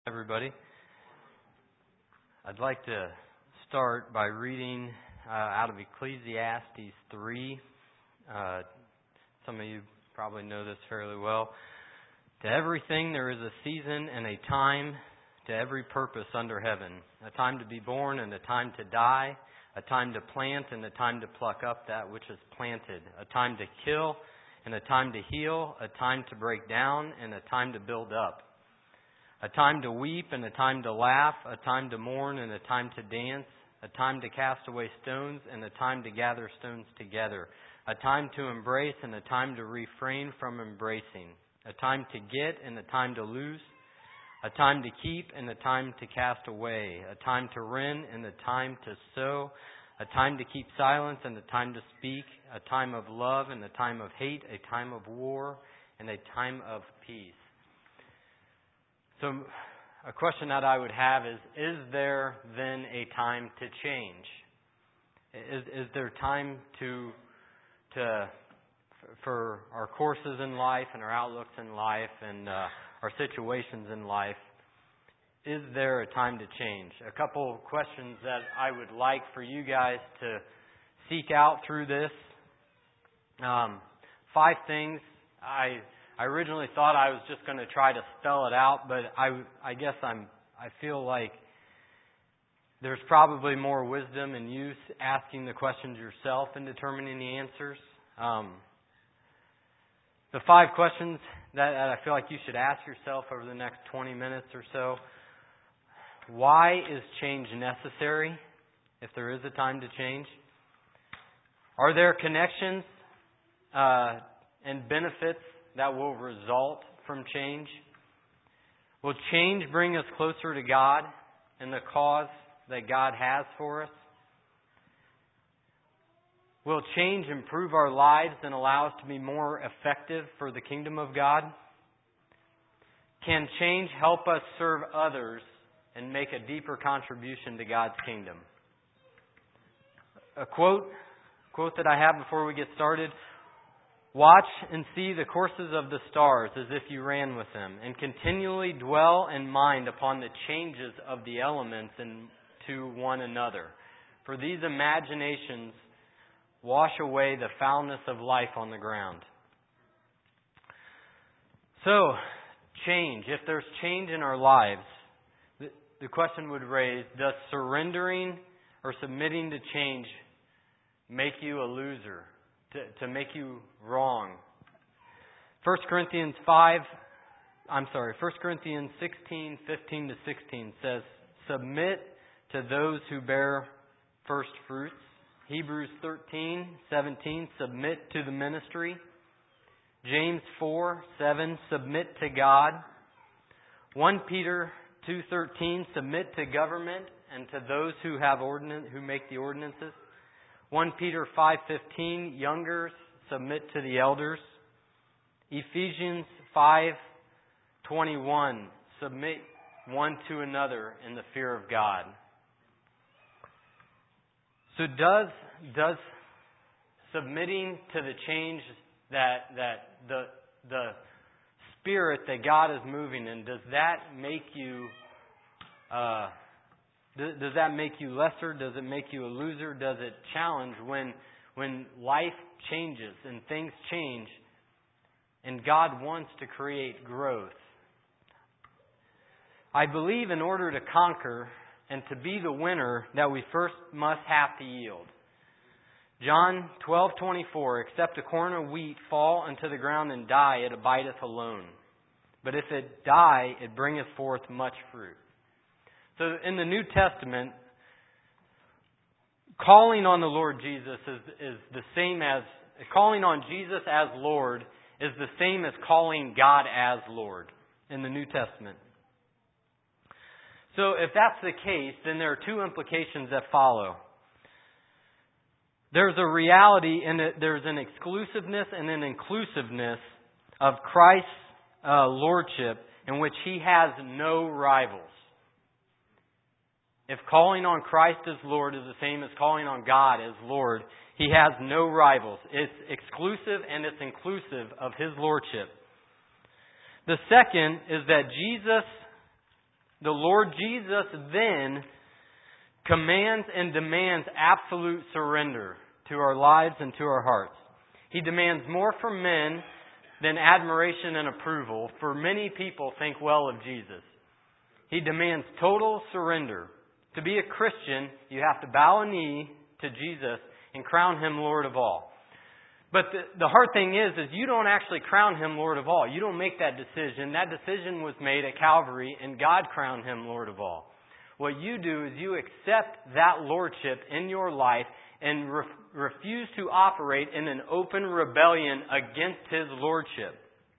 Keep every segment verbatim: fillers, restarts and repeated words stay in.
Everybody. I'd like to start by reading uh, out of Ecclesiastes three. Uh, some of you probably know this fairly well. To everything there is a season and a time to every purpose under heaven. A time to be born and a time to die. A time to plant and a time to pluck up that which is planted. A time to kill and a time to heal. A time to break down and a time to build up. A time to weep and a time to laugh, a time to mourn and a time to dance, a time to cast away stones and a time to gather stones together, a time to embrace and a time to refrain from embracing, a time to get and a time to lose, a time to keep and a time to cast away, a time to rend and a time to sow, a time to keep silence and a time to speak, a time of love and a time of hate, a time of war and a time of peace. So a question that I would have is, is there then a time to change? Is, is there time to, to, for our courses in life and our outlooks in life and uh, our situations in life, is there a time to change? A couple questions that I would like for you guys to seek out through this. Um, five things I... I originally thought I was just going to try to spell it out, but I, I guess I'm, I feel like there's probably more wisdom in you asking the questions yourself and determining the answers. Um, the five questions that, that I feel like you should ask yourself over the next twenty minutes or so. Why is change necessary, if there is a time to change? Are there connections uh, and benefits that will result from change? Will change bring us closer to God and the cause that God has for us? Will change improve our lives and allow us to be more effective for the kingdom of God? Can change help us serve others and make a deeper contribution to God's kingdom? A quote, quote that I have before we get started. Watch and see the courses of the stars as if you ran with them, and continually dwell and mind upon the changes of the elements into one another. For these imaginations wash away the foulness of life on the ground. So, change. If there's change in our lives, the, the question would raise, does surrendering or submitting to change make you a loser? To, to make you wrong. First Corinthians five, I'm sorry, First Corinthians sixteen, fifteen to sixteen says, submit to those who bear first fruits. Hebrews thirteen, seventeen, submit to the ministry. James four, seven, submit to God. First Peter two, thirteen, submit to government and to those who have ordinance, who make the ordinances. First Peter five fifteen, youngers, submit to the elders. Ephesians five twenty-one, submit one to another in the fear of God. So does does submitting to the change that that the the spirit that God is moving in, does that make you uh Does that make you lesser? Does it make you a loser? Does it challenge when when life changes and things change and God wants to create growth? I believe in order to conquer and to be the winner that we first must have to yield. John twelve twenty-four, except a corn of wheat fall unto the ground and die, it abideth alone. But if it die, it bringeth forth much fruit. So in the New Testament, calling on the Lord Jesus is, is the same as, calling on Jesus as Lord is the same as calling God as Lord in the New Testament. So if that's the case, then there are two implications that follow. There's a reality and there's an exclusiveness and an inclusiveness of Christ's uh, Lordship in which He has no rivals. If calling on Christ as Lord is the same as calling on God as Lord, He has no rivals. It's exclusive and it's inclusive of His Lordship. The second is that Jesus the Lord Jesus then commands and demands absolute surrender to our lives and to our hearts. He demands more from men than admiration and approval, for many people think well of Jesus. He demands total surrender. To be a Christian, you have to bow a knee to Jesus and crown Him Lord of all. But the, the hard thing is, is you don't actually crown Him Lord of all. You don't make that decision. That decision was made at Calvary, and God crowned Him Lord of all. What you do is you accept that lordship in your life and re- refuse to operate in an open rebellion against His lordship.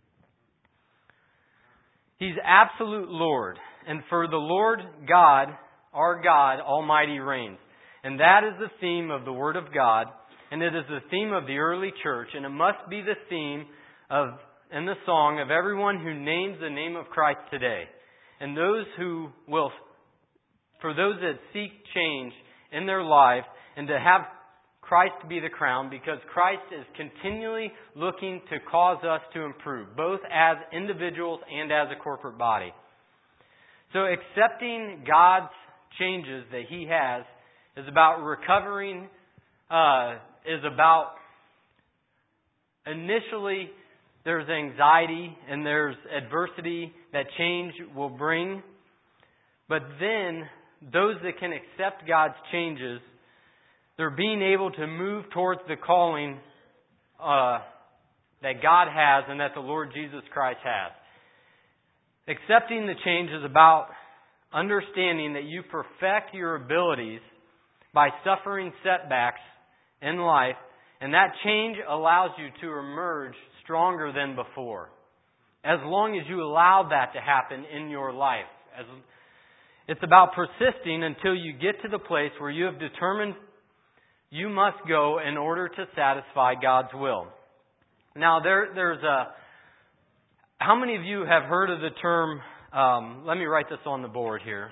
He's absolute Lord. And for the Lord God, our God, Almighty reigns. And that is the theme of the Word of God. And it is the theme of the early church. And it must be the theme of, in the song of everyone who names the name of Christ today. And those who will, for those that seek change in their life and to have Christ be the crown, because Christ is continually looking to cause us to improve, both as individuals and as a corporate body. So accepting God's changes that He has is about recovering, uh, is about initially there's anxiety and there's adversity that change will bring. But then those that can accept God's changes, they're being able to move towards the calling uh, that God has and that the Lord Jesus Christ has. Accepting the change is about understanding that you perfect your abilities by suffering setbacks in life, and that change allows you to emerge stronger than before. As long as you allow that to happen in your life. As, it's about persisting until you get to the place where you have determined you must go in order to satisfy God's will. Now, there, there's a... How many of you have heard of the term, um, let me write this on the board here.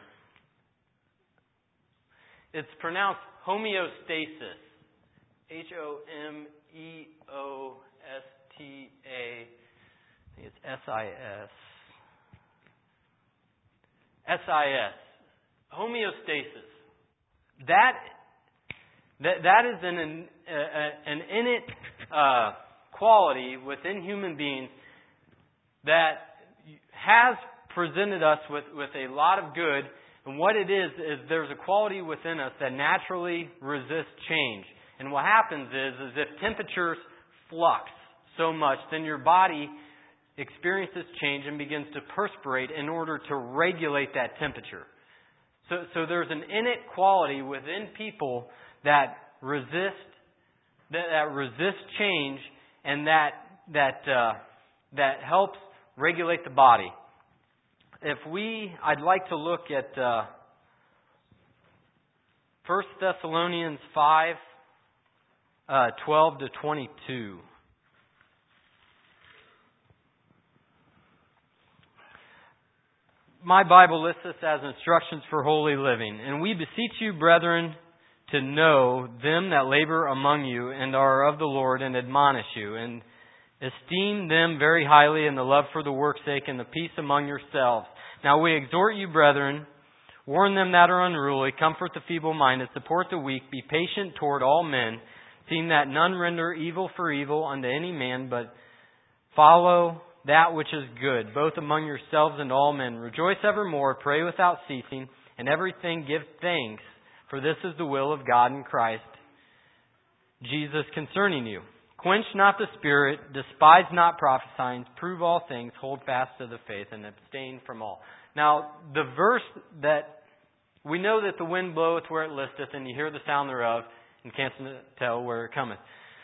It's pronounced homeostasis. H O M E O S T A. I think it's S I S. S I S. Homeostasis. That, that, that is an, an, an innate uh, quality within human beings that has presented us with, with a lot of good. And what it is, is there's a quality within us that naturally resists change. And what happens is, is if temperatures flux so much, then your body experiences change and begins to perspirate in order to regulate that temperature. So, so there's an innate quality within people that resist, that, that resist change, and that that uh, that helps regulate the body. If we, I'd like to look at uh, First Thessalonians five, uh, twelve to twenty-two. My Bible lists this as instructions for holy living. And we beseech you, brethren, to know them that labor among you and are of the Lord and admonish you, and esteem them very highly in the love for the work's sake and the peace among yourselves. Now we exhort you, brethren, warn them that are unruly, comfort the feeble-minded, support the weak, be patient toward all men, seeing that none render evil for evil unto any man, but follow that which is good, both among yourselves and all men. Rejoice evermore, pray without ceasing, and everything give thanks, for this is the will of God in Christ Jesus concerning you. Quench not the spirit, despise not prophesying, prove all things, hold fast to the faith, and abstain from all. Now, the verse that we know that the wind bloweth where it listeth, and you hear the sound thereof, and canst tell where it cometh.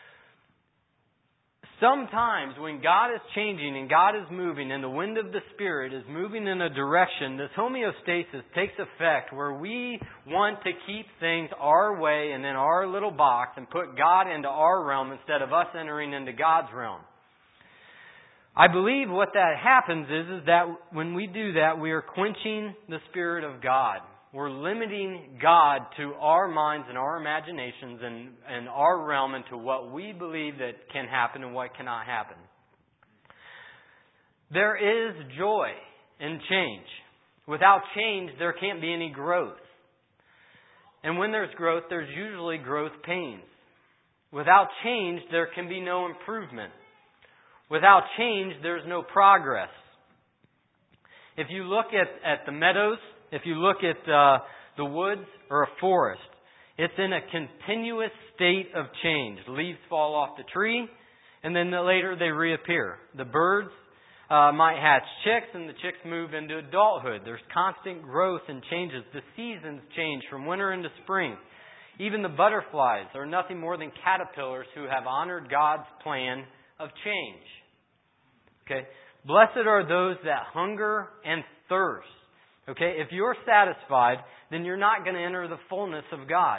Sometimes when God is changing and God is moving and the wind of the Spirit is moving in a direction, this homeostasis takes effect where we want to keep things our way and in our little box and put God into our realm instead of us entering into God's realm. I believe what that happens is, is that when we do that, we are quenching the Spirit of God. We're limiting God to our minds and our imaginations and, and our realm into what we believe that can happen and what cannot happen. There is joy in change. Without change, there can't be any growth. And when there's growth, there's usually growth pains. Without change, there can be no improvement. Without change, there's no progress. If you look at, at the meadows, if you look at uh, the woods or a forest, it's in a continuous state of change. Leaves fall off the tree, and then later they reappear. The birds uh, might hatch chicks, and the chicks move into adulthood. There's constant growth and changes. The seasons change from winter into spring. Even the butterflies are nothing more than caterpillars who have honored God's plan of change. Okay? Blessed are those that hunger and thirst. Okay? If you're satisfied, then you're not going to enter the fullness of God.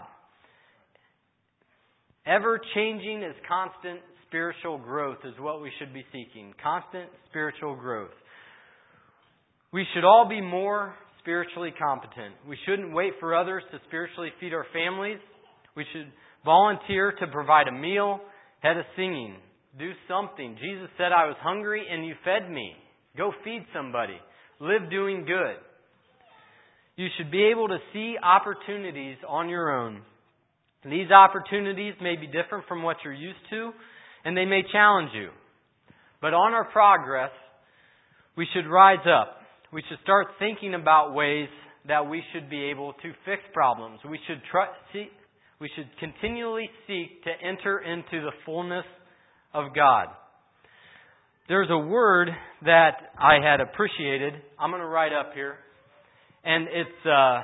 Ever-changing is constant spiritual growth is what we should be seeking. Constant spiritual growth. We should all be more spiritually competent. We shouldn't wait for others to spiritually feed our families. We should volunteer to provide a meal, head a singing. Do something. Jesus said, I was hungry and you fed me. Go feed somebody. Live doing good. You should be able to see opportunities on your own. These opportunities may be different from what you're used to, and they may challenge you. But on our progress, we should rise up. We should start thinking about ways that we should be able to fix problems. We should try, see, we should continually seek to enter into the fullness of God. There's a word that I had appreciated. I'm going to write up here. And it's, uh,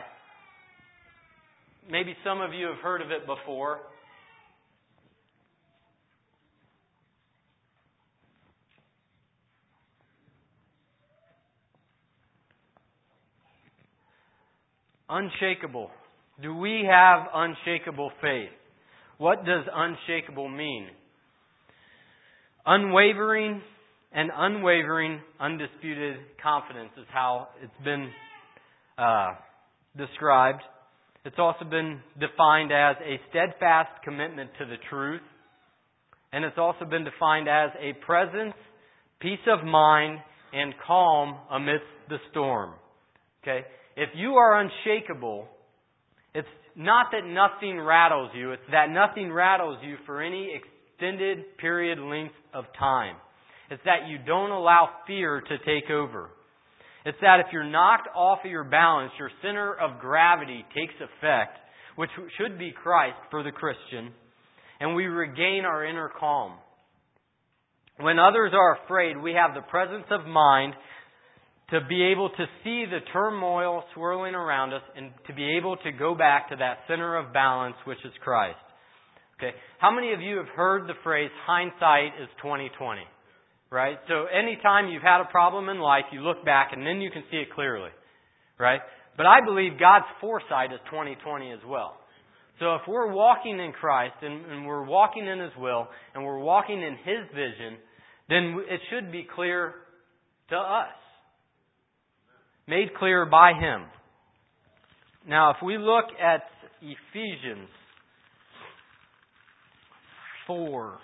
maybe some of you have heard of it before. Unshakable. Do we have unshakable faith? What does unshakable mean? Unwavering and unwavering, undisputed confidence is how it's been uh, described. It's also been defined as a steadfast commitment to the truth. And it's also been defined as a presence, peace of mind, and calm amidst the storm. Okay? If you are unshakable, it's not that nothing rattles you. It's that nothing rattles you for any extended period length of time. It's that you don't allow fear to take over. It's that if you're knocked off of your balance, your center of gravity takes effect, which should be Christ for the Christian, and we regain our inner calm. When others are afraid, we have the presence of mind to be able to see the turmoil swirling around us and to be able to go back to that center of balance, which is Christ. Okay. How many of you have heard the phrase, hindsight is twenty twenty? Right? So anytime you've had a problem in life, you look back and then you can see it clearly. Right? But I believe God's foresight is twenty twenty as well. So if we're walking in Christ and, and we're walking in His will and we're walking in His vision, then it should be clear to us. Made clear by Him. Now, if we look at Ephesians four.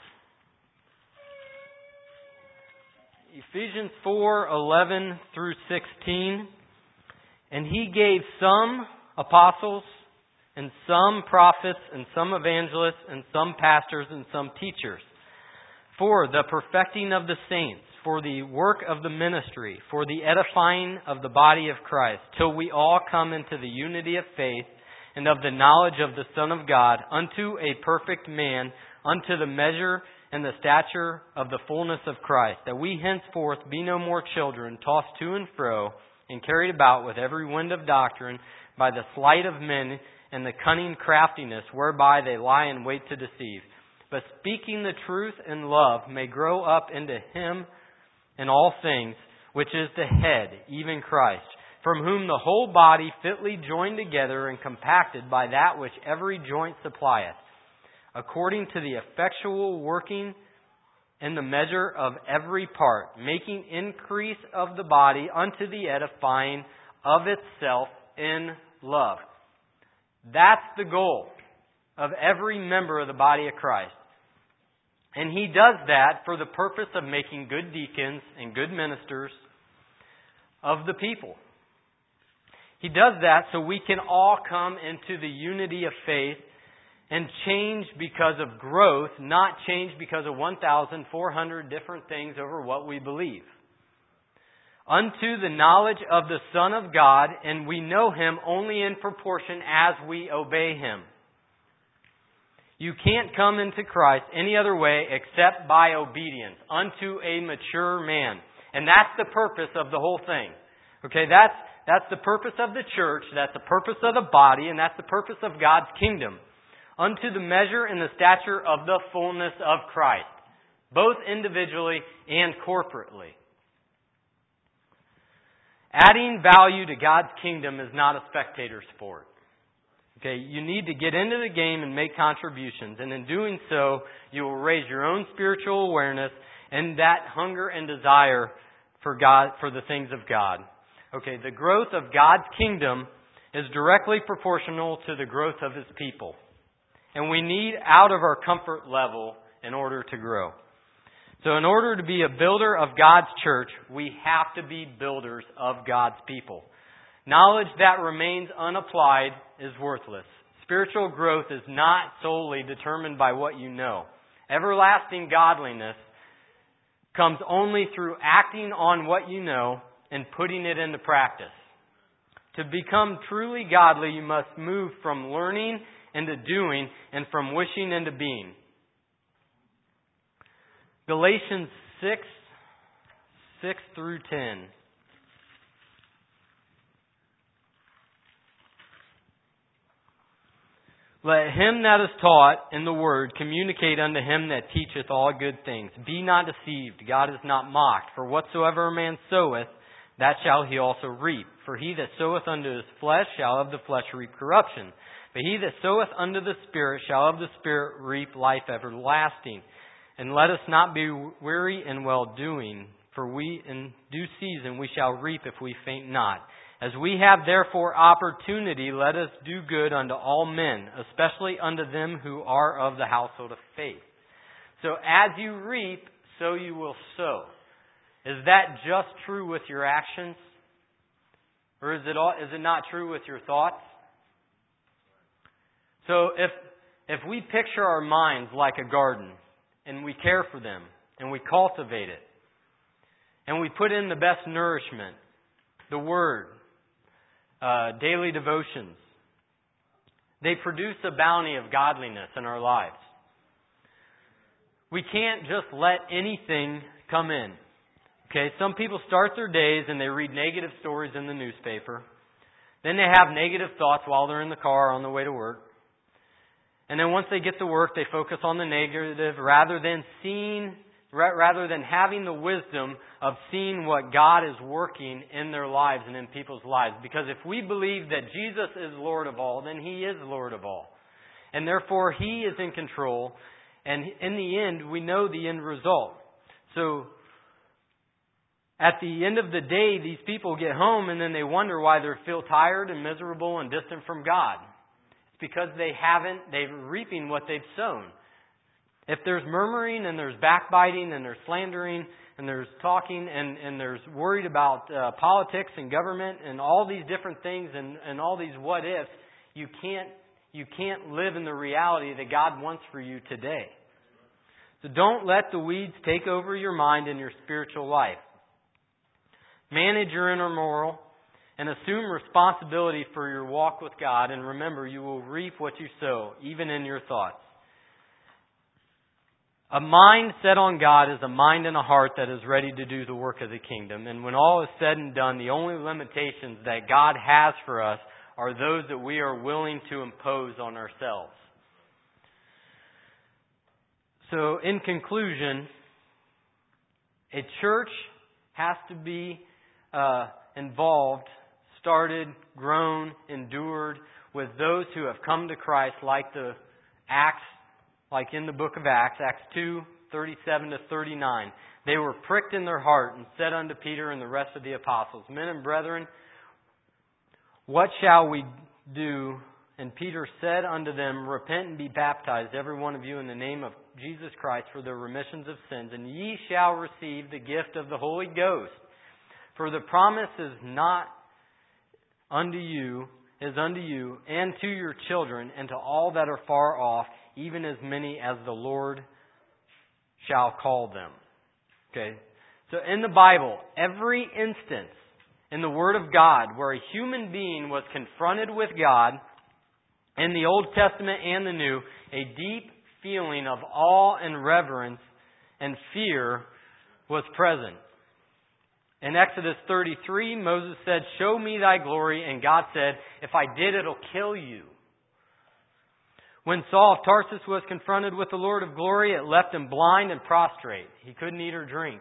Ephesians four, eleven through sixteen. And He gave some apostles, and some prophets, and some evangelists, and some pastors, and some teachers, for the perfecting of the saints, for the work of the ministry, for the edifying of the body of Christ, till we all come into the unity of faith and of the knowledge of the Son of God, unto a perfect man, unto the measure and the stature of the fullness of Christ, that we henceforth be no more children, tossed to and fro, and carried about with every wind of doctrine, by the sleight of men and the cunning craftiness whereby they lie in wait to deceive. But speaking the truth in love may grow up into Him in all things, which is the head, even Christ, from whom the whole body fitly joined together and compacted by that which every joint supplieth, according to the effectual working in the measure of every part, making increase of the body unto the edifying of itself in love. That's the goal of every member of the body of Christ. And He does that for the purpose of making good deacons and good ministers of the people. He does that so we can all come into the unity of faith and change because of growth, not change because of one thousand four hundred different things over what we believe. Unto the knowledge of the Son of God, and we know Him only in proportion as we obey Him. You can't come into Christ any other way except by obedience unto a mature man. And that's the purpose of the whole thing. Okay, that's that's the purpose of the church, that's the purpose of the body, and that's the purpose of God's kingdom. Unto the measure and the stature of the fullness of Christ, both individually and corporately. Adding value to God's kingdom is not a spectator sport. Okay, you need to get into the game and make contributions, and in doing so, you will raise your own spiritual awareness and that hunger and desire for God, for the things of God. Okay, the growth of God's kingdom is directly proportional to the growth of His people. And we need out of our comfort level in order to grow. So in order to be a builder of God's church, we have to be builders of God's people. Knowledge that remains unapplied is worthless. Spiritual growth is not solely determined by what you know. Everlasting godliness comes only through acting on what you know and putting it into practice. To become truly godly, you must move from learning into doing and from wishing into being. Galatians six, six through ten. Let him that is taught in the word communicate unto him that teacheth all good things. Be not deceived, God is not mocked. For whatsoever a man soweth, that shall he also reap. For he that soweth unto his flesh shall of the flesh reap corruption. But he that soweth unto the Spirit shall of the Spirit reap life everlasting. And let us not be weary in well-doing, for we in due season we shall reap if we faint not. As we have therefore opportunity, let us do good unto all men, especially unto them who are of the household of faith. So as you reap, so you will sow. Is that just true with your actions? Or is it all, is it not true with your thoughts? So if if we picture our minds like a garden, and we care for them, and we cultivate it, and we put in the best nourishment, the Word, uh, daily devotions, they produce a bounty of godliness in our lives. We can't just let anything come in. Okay, some people start their days and they read negative stories in the newspaper. Then they have negative thoughts while they're in the car on the way to work. And then once they get to work, they focus on the negative rather than seeing, rather than having the wisdom of seeing what God is working in their lives and in people's lives. Because if we believe that Jesus is Lord of all, then He is Lord of all. And therefore, He is in control. And in the end, we know the end result. So, at the end of the day, these people get home and then they wonder why they feel tired and miserable and distant from God. Because they haven't, they're reaping what they've sown. If there's murmuring and there's backbiting and there's slandering and there's talking and, and there's worried about uh, politics and government and all these different things and, and all these what ifs, you can't you can't live in the reality that God wants for you today. So don't let the weeds take over your mind and your spiritual life. Manage your inner moral and assume responsibility for your walk with God. And remember, you will reap what you sow, even in your thoughts. A mind set on God is a mind and a heart that is ready to do the work of the kingdom. And when all is said and done, the only limitations that God has for us are those that we are willing to impose on ourselves. So, in conclusion, a church has to be uh, involved, started, grown, endured with those who have come to Christ, like the Acts, like in the book of Acts, Acts two, thirty-seven to thirty-nine. They were pricked in their heart and said unto Peter and the rest of the apostles, Men and brethren, what shall we do? And Peter said unto them, Repent and be baptized, every one of you, in the name of Jesus Christ for the remissions of sins, and ye shall receive the gift of the Holy Ghost. For the promise is not unto you is unto you and to your children and to all that are far off, even as many as the Lord shall call them. Okay? So in the Bible, every instance in the Word of God where a human being was confronted with God, in the Old Testament and the New, a deep feeling of awe and reverence and fear was present. In Exodus thirty-three, Moses said, "Show me thy glory," and God said, "If I did, it'll kill you." When Saul of Tarsus was confronted with the Lord of glory, it left him blind and prostrate. He couldn't eat or drink.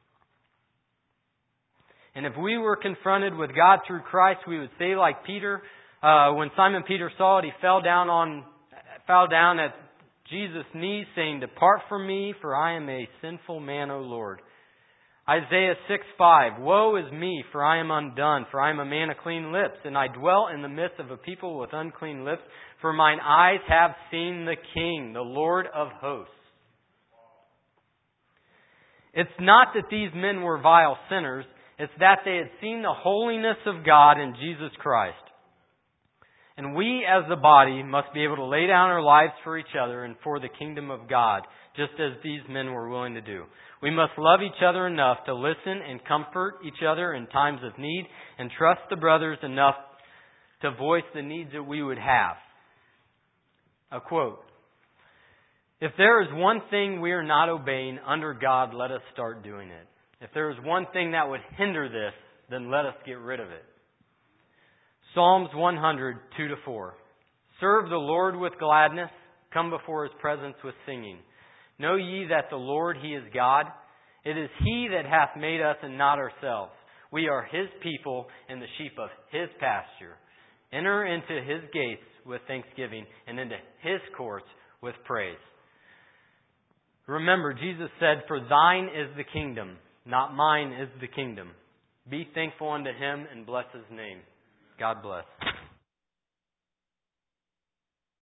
And if we were confronted with God through Christ, we would say like Peter, uh, when Simon Peter saw it, he fell down on, fell down at Jesus' knees, saying, "Depart from me, for I am a sinful man, O Lord." Isaiah six five, "Woe is me, for I am undone, for I am a man of clean lips, and I dwell in the midst of a people with unclean lips, for mine eyes have seen the King, the Lord of hosts." It's not that these men were vile sinners, it's that they had seen the holiness of God in Jesus Christ. And we as the body must be able to lay down our lives for each other and for the kingdom of God, just as these men were willing to do. We must love each other enough to listen and comfort each other in times of need and trust the brothers enough to voice the needs that we would have. A quote, "If there is one thing we are not obeying under God, let us start doing it. If there is one thing that would hinder this, then let us get rid of it." Psalms one hundred, two to four. "Serve the Lord with gladness. Come before His presence with singing. Know ye that the Lord, He is God. It is He that hath made us and not ourselves. We are His people and the sheep of His pasture. Enter into His gates with thanksgiving and into His courts with praise." Remember, Jesus said, "For thine is the kingdom, not mine is the kingdom." Be thankful unto Him and bless His name. God bless.